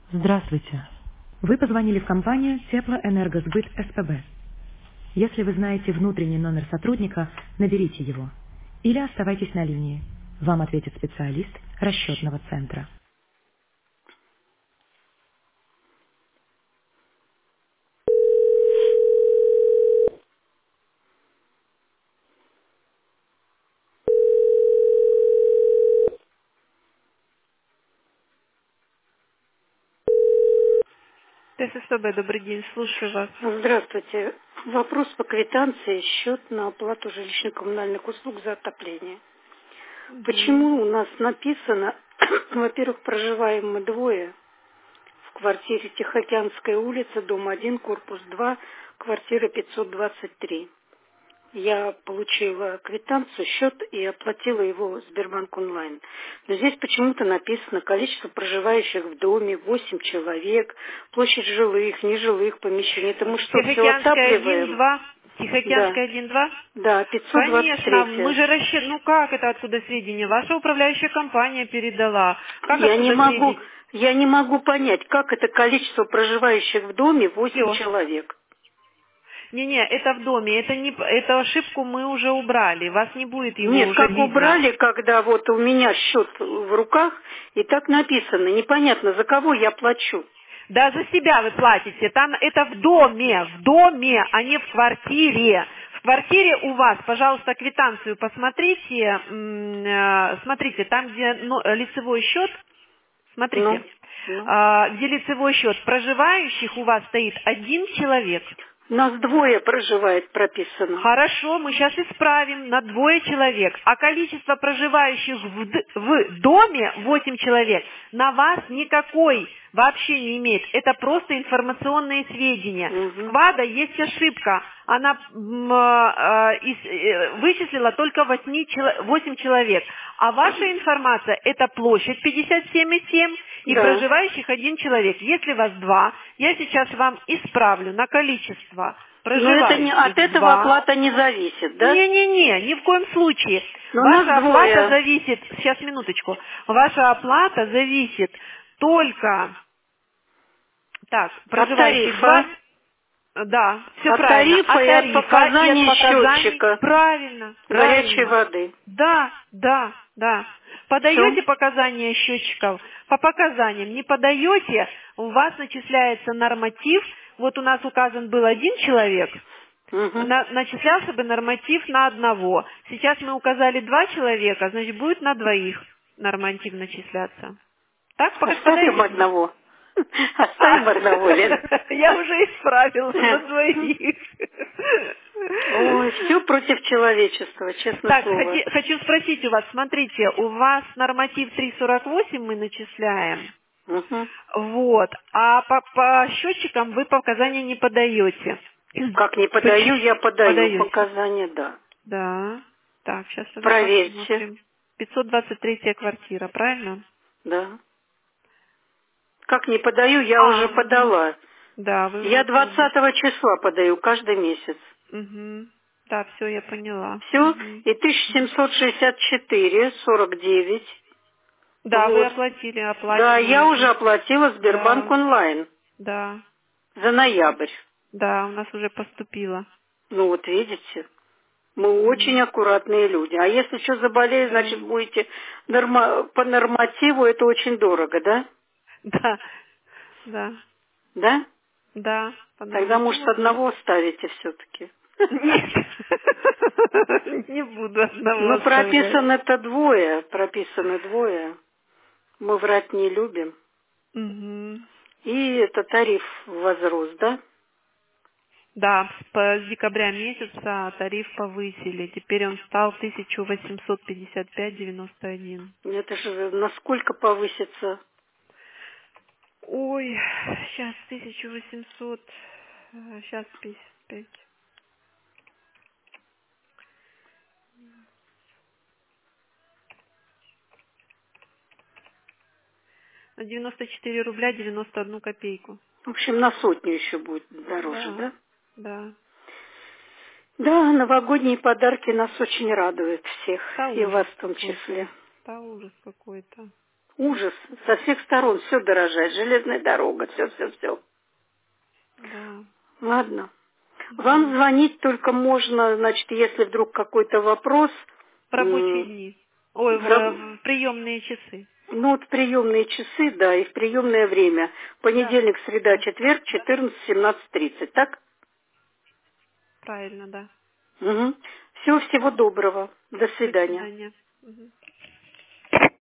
Здравствуйте. Вы позвонили в компанию Теплоэнергосбыт СПБ. Если вы знаете внутренний номер сотрудника, наберите его. Или оставайтесь на линии. Вам ответит специалист расчетного центра. ТССБ, добрый день, слушаю вас. Здравствуйте. Вопрос по квитанции, счет на оплату жилищно-коммунальных услуг за отопление. Мгм. Почему у нас написано, во-первых, проживаем мы двое в квартире Тихоокеанская улица, дом 1, корпус 2, квартира 523. Я получила квитанцию, счет и оплатила его в Сбербанк онлайн. Но здесь почему-то написано количество проживающих в доме 8 человек, площадь жилых, нежилых помещений. Это мы что, все Тихоокеанская отапливаем? 1-2? Да, Тихоокеанская 1-2? да, Конечно, 523. мы же Ну как это откуда сведения? Ваша управляющая компания передала. Как Я не откуда могу, сведения? я не могу понять, как это количество проживающих в доме 8 Все. человек. Не-не, это в доме. Эту ошибку мы уже убрали. Вас не будет его Нет, уже как видно. убрали, когда вот у меня счет в руках, и так написано, непонятно, за кого я плачу. Да за себя вы платите. Там это в доме, а не в квартире. В квартире у вас, пожалуйста, квитанцию посмотрите. Смотрите, там, где лицевой счет, смотрите, Ну, ну. где лицевой счет проживающих у вас стоит один человек. Нас двое проживает прописано. Хорошо, мы сейчас исправим на двое человек. А количество проживающих в доме 8 человек на вас никакой вообще не имеет. Это просто информационные сведения. В Угу. КВАДа есть ошибка. Она вычислила только 8 человек. А ваша информация — это площадь 57,7 и Да. проживающих один человек. Если вас два, я сейчас вам исправлю на количество Но это не, проживающих от этого 2. оплата не зависит, да? Не-не-не, ни в коем случае. Но нас Ваша оплата двое. зависит, сейчас минуточку, ваша оплата зависит только, так, От проживающих 2. тарифа. Да, все От правильно, тарифа от и от тарифа и от показаний показаний, счетчика правильно, горячей правильно. воды. Да, да, да. Все. Подаете показания счетчиков, по показаниям не подаете, у вас начисляется норматив, вот у нас указан был один человек, Угу. начислялся бы норматив на одного. Сейчас мы указали два человека, значит будет на двоих норматив начисляться. Так, Оставим подаете? одного. А, Оставим одного, Лен. я уже исправила на двоих. Ой, все против человечества, честное Так, слово. хочу спросить у вас, смотрите, у вас норматив 3,48 мы начисляем, Угу. вот, а по счетчикам вы показания не подаете. Как не подаю, Почему? я подаю Подаете? показания, да. Да. Так, сейчас тогда Проверьте, посмотрим. 523 квартира, правильно? да. Как не подаю, я уже Угу. подала. Да, вы Я уже подали. 20 числа подаю каждый месяц. Угу. Да, все, я поняла. Все, Угу. и 1764,49. Да, вы Вот. оплатили, Да, я уже оплачиваете. оплатила Сбербанк Да, онлайн да, за ноябрь. да, у нас уже поступило. Ну вот видите, мы очень Угу. аккуратные люди. А если что заболею, Да, значит будете по нормативу, это очень дорого, да? да, да, Да? да, по Тогда, может, нормативу, да. одного ставите все-таки. Нет, не буду одного Ну, оставлять. прописано-то двое, прописано двое. Мы врать не любим. Угу. И это тариф возрос, да? Да, с декабря месяца тариф повысили. Теперь он стал 1855,91. Это же насколько повысится? Ой, сейчас 1800, сейчас 55. 94 рубля 91 копейку. В общем, на сотню еще будет дороже, Да, да? да. Да, новогодние подарки нас очень радуют всех, Да и ужас вас в том какой-то. числе. Да ужас какой-то. Ужас. Со всех сторон все дорожает. Железная дорога, все. Да. Ладно. Вам звонить только можно, значит, если вдруг какой-то вопрос. В рабочие дни. Ой, в приемные часы. Ну, вот приемные часы, да, и в приемное время. Понедельник, среда, четверг, 14-17:30, так? Правильно, да. Угу. Всего доброго. До До свидания. свидания. Мгм.